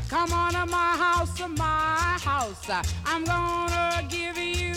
Come on to my house, my house. I'm gonna give you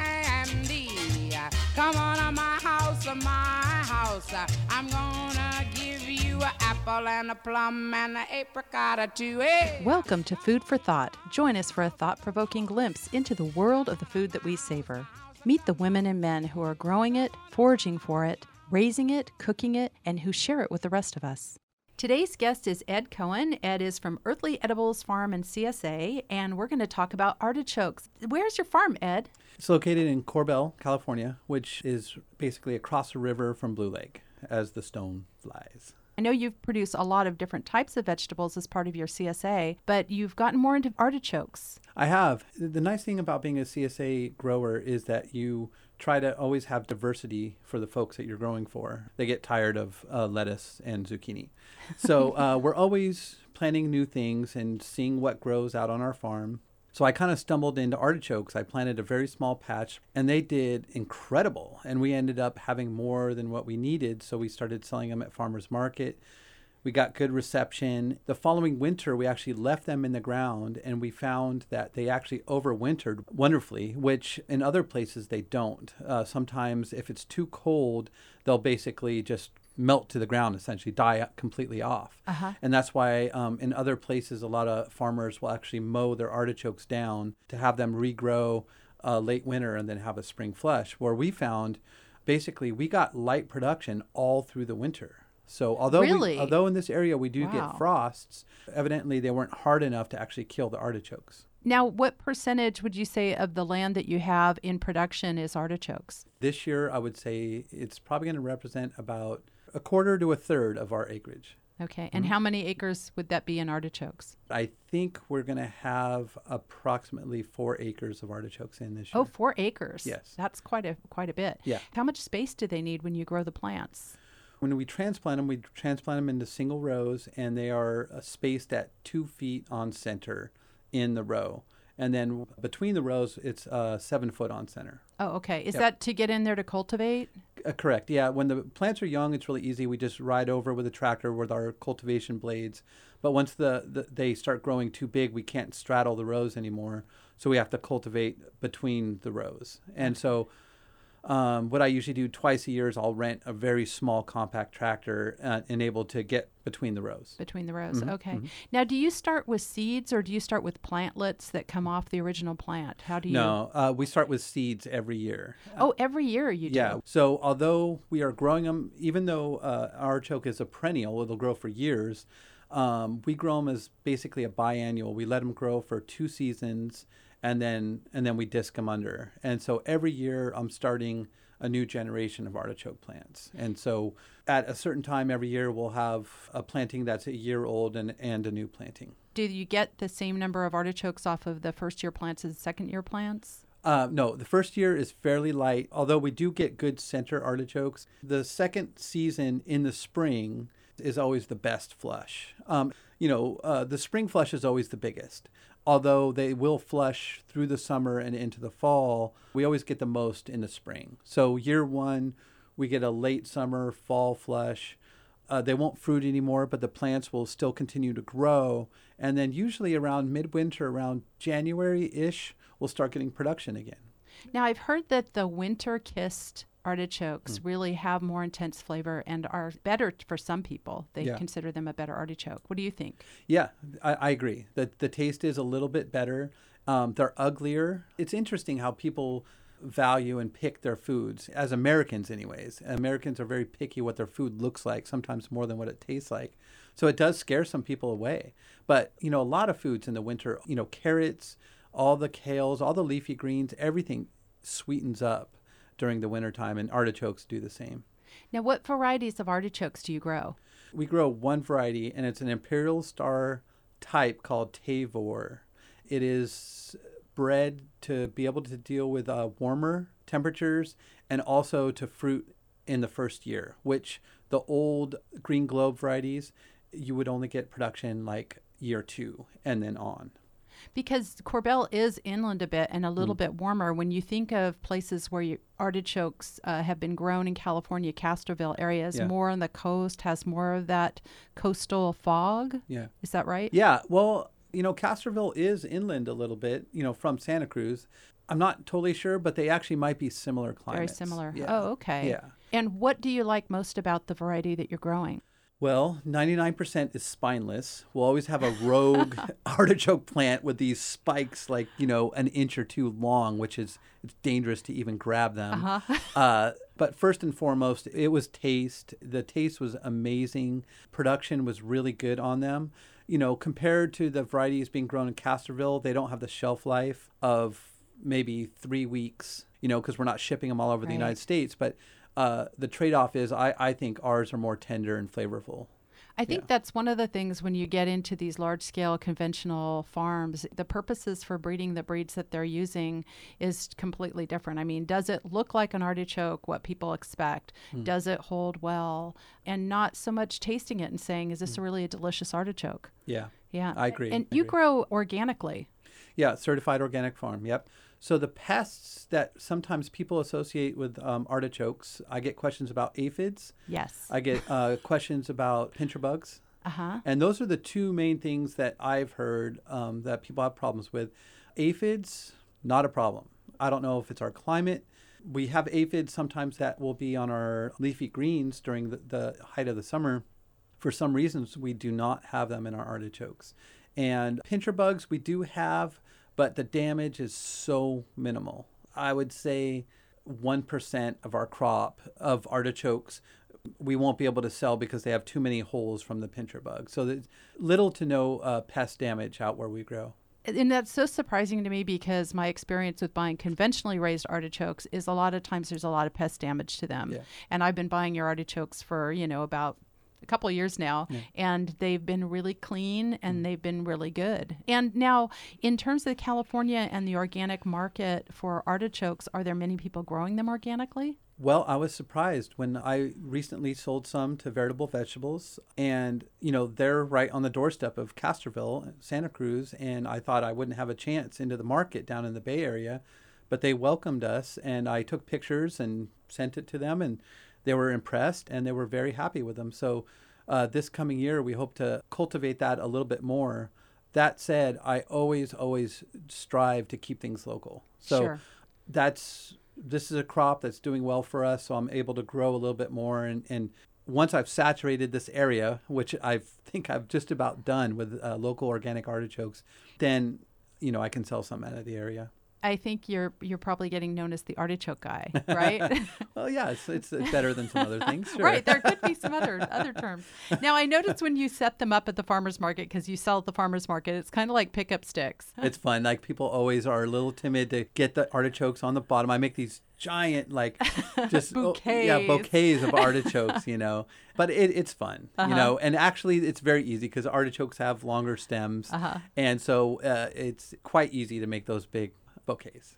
candy. Come on to my house, my house. I'm gonna give you an apple and a plum and an apricot or two. Hey. Welcome to Food for Thought. Join us for a thought-provoking glimpse into the world of the food that we savor. Meet the women and men who are growing it, foraging for it, raising it, cooking it, and who share it with the rest of us. Today's guest is Ed Cohen. Ed is from Earthly Edibles Farm in CSA, and we're going to talk about artichokes. Where's your farm, Ed? It's located in Corbell, California, which is basically across the river from Blue Lake as the stone flies. I know you've produced a lot of different types of vegetables as part of your CSA, but you've gotten more into artichokes. I have. The nice thing about being a CSA grower is that you try to always have diversity for the folks that you're growing for. They get tired of lettuce and zucchini. So we're always planting new things and seeing what grows out on our farm. So I kind of stumbled into artichokes. I planted a very small patch and they did incredible. And we ended up having more than what we needed. So we started selling them at farmers market. We got good reception. The following winter, we actually left them in the ground and we found that they actually overwintered wonderfully, which in other places they don't. Sometimes if it's too cold, they'll basically just melt to the ground, essentially die completely off. And that's why in other places, a lot of farmers will actually mow their artichokes down to have them regrow late winter and then have a spring flush, where we found basically we got light production all through the winter. So although in this area we do get frosts, evidently they weren't hard enough to actually kill the artichokes. Now, what percentage would you say of the land that you have in production is artichokes? This year, I would say it's probably going to represent about a quarter to a third of our acreage. Okay. And how many acres would that be in artichokes? I think we're going to have approximately 4 acres of artichokes in this year. Oh, 4 acres. Yes. That's quite a bit. Yeah. How much space do they need when you grow the plants? When we transplant them into single rows, and they are spaced at 2 feet on center in the row. And then between the rows, it's 7 foot on center. Oh, okay. Is that to get in there to cultivate? Correct. Yeah. When the plants are young, it's really easy. We just ride over with a tractor with our cultivation blades. But once they start growing too big, we can't straddle the rows anymore. So we have to cultivate between the rows. And so what I usually do twice a year is I'll rent a very small compact tractor and able to get between the rows. Between the rows. Okay. Now, do you start with seeds or do you start with plantlets that come off the original plant? How do you? No, we start with seeds every year. Oh, every year you do? Yeah. So although we are growing them, even though artichoke is a perennial, it'll grow for years, we grow them as basically a biannual. We let them grow for 2 seasons. And then we disc them under. And so every year I'm starting a new generation of artichoke plants. And so at a certain time every year we'll have a planting that's a year old and a new planting. Do you get the same number of artichokes off of the first year plants as second year plants? No, the first year is fairly light, although we do get good center artichokes. The second season in the spring is always the best flush. The spring flush is always the biggest. Although they will flush through the summer and into the fall, we always get the most in the spring. So year 1, we get a late summer, fall flush. They won't fruit anymore, but the plants will still continue to grow. And then usually around midwinter, around January-ish, we'll start getting production again. Now, I've heard that the winter-kissed artichokes really have more intense flavor and are better for some people. They consider them a better artichoke. What do you think? Yeah, I agree. The taste is a little bit better. They're uglier. It's interesting how people value and pick their foods, as Americans anyways. Americans are very picky what their food looks like, sometimes more than what it tastes like. So it does scare some people away. But, a lot of foods in the winter, carrots, all the kales, all the leafy greens, everything sweetens up during the wintertime, and artichokes do the same. Now, what varieties of artichokes do you grow? We grow one variety, and it's an Imperial Star type called Tavor. It is bred to be able to deal with warmer temperatures and also to fruit in the first year, which the old Green Globe varieties, you would only get production like year 2 and then on. Because Corbell is inland a bit and a little bit warmer. When you think of places where artichokes have been grown in California, Castroville areas, more on the coast, has more of that coastal fog. Yeah. Is that right? Yeah. Well, Castroville is inland a little bit, from Santa Cruz. I'm not totally sure, but they actually might be similar climates. Very similar. Yeah. Oh, okay. Yeah. And what do you like most about the variety that you're growing? Well, 99% is spineless. We'll always have a rogue artichoke plant with these spikes like, an inch or two long, which it's dangerous to even grab them. But first and foremost, it was taste. The taste was amazing. Production was really good on them. Compared to the varieties being grown in Castroville, they don't have the shelf life of maybe 3 weeks, because we're not shipping them all over the United States. But the trade-off is I think ours are more tender and flavorful. I think that's one of the things when you get into these large-scale conventional farms, the purposes for breeding the breeds that they're using is completely different. I mean, does it look like an artichoke, what people expect? Does it hold well? And not so much tasting it and saying, is this really a delicious artichoke? Yeah. Yeah. I agree. And you grow organically. Yeah, certified organic farm. Yep. So the pests that sometimes people associate with artichokes, I get questions about aphids. Yes. I get questions about pincher bugs. And those are the two main things that I've heard that people have problems with. Aphids, not a problem. I don't know if it's our climate. We have aphids sometimes that will be on our leafy greens during the height of the summer. For some reasons, we do not have them in our artichokes. And pincher bugs we do have, but the damage is so minimal. I would say 1% of our crop of artichokes we won't be able to sell because they have too many holes from the pincher bug. So there's little to no pest damage out where we grow. And that's so surprising to me because my experience with buying conventionally raised artichokes is a lot of times there's a lot of pest damage to them. Yeah. And I've been buying your artichokes for, about a couple of years now, and they've been really clean and they've been really good. And now, in terms of California and the organic market for artichokes, are there many people growing them organically? Well, I was surprised when I recently sold some to Veritable Vegetables, and they're right on the doorstep of Castroville, Santa Cruz, and I thought I wouldn't have a chance into the market down in the Bay Area, but they welcomed us, and I took pictures and sent it to them, and they were impressed and they were very happy with them. So this coming year, we hope to cultivate that a little bit more. That said, I always strive to keep things local. So this is a crop that's doing well for us. So I'm able to grow a little bit more. And once I've saturated this area, which I think I've just about done with local organic artichokes, then, I can sell some out of the area. I think you're probably getting known as the artichoke guy, right? Well, yeah, it's better than some other things. Sure. Right. There could be some other terms. Now, I noticed when you set them up at the farmer's market, because you sell at the farmer's market, it's kind of like pickup sticks. It's fun. Like, people always are a little timid to get the artichokes on the bottom. I make these giant, just bouquets. Bouquets of artichokes, But it's fun, And actually, it's very easy because artichokes have longer stems. And so it's quite easy to make those big bouquets.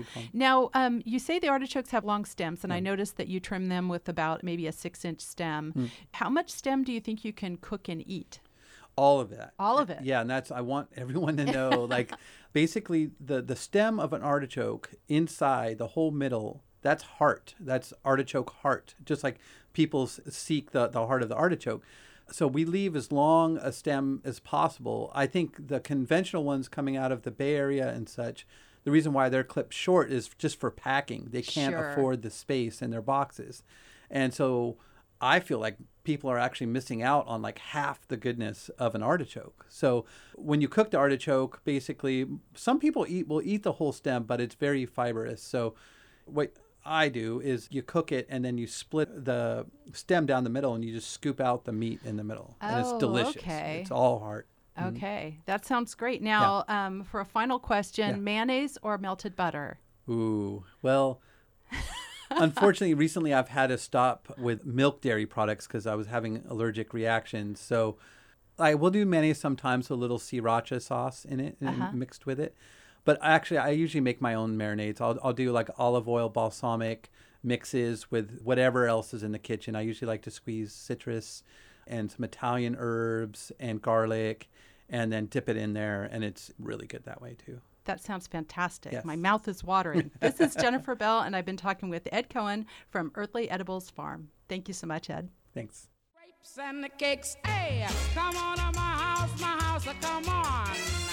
Now, you say the artichokes have long stems, and I noticed that you trim them with about maybe a 6-inch stem. How much stem do you think you can cook and eat? All of that. All of it. Yeah, and I want everyone to know, basically the stem of an artichoke inside, the whole middle, that's heart. That's artichoke heart, just like people seek the heart of the artichoke. So we leave as long a stem as possible. I think the conventional ones coming out of the Bay Area and such, the reason why they're clipped short is just for packing. They can't afford the space in their boxes. And so I feel like people are actually missing out on half the goodness of an artichoke. So when you cook the artichoke, basically, some people will eat the whole stem, but it's very fibrous. So what I do is you cook it and then you split the stem down the middle and you just scoop out the meat in the middle. And it's delicious. Okay. It's all heart. Okay, that sounds great. Now, for a final question, mayonnaise or melted butter? Ooh, well, unfortunately, recently I've had to stop with milk dairy products because I was having allergic reactions. So I will do mayonnaise sometimes, with a little sriracha sauce in it and mixed with it. But actually, I usually make my own marinades. I'll do olive oil, balsamic mixes with whatever else is in the kitchen. I usually like to squeeze citrus and some Italian herbs and garlic, and then dip it in there, and it's really good that way too. That sounds fantastic. Yes. My mouth is watering. This is Jennifer Bell, and I've been talking with Ed Cohen from Earthly Edibles Farm. Thank you so much, Ed. Thanks. Grapes and the cakes, hey, come on to my house, come on.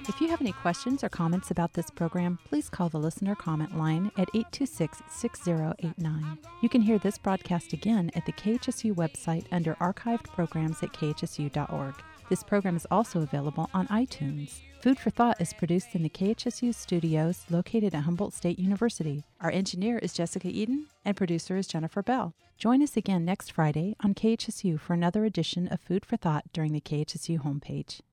If you have any questions or comments about this program, please call the listener comment line at 826-6089. You can hear this broadcast again at the KHSU website under archived programs at khsu.org. This program is also available on iTunes. Food for Thought is produced in the KHSU studios located at Humboldt State University. Our engineer is Jessica Eden, and producer is Jennifer Bell. Join us again next Friday on KHSU for another edition of Food for Thought during the KHSU homepage.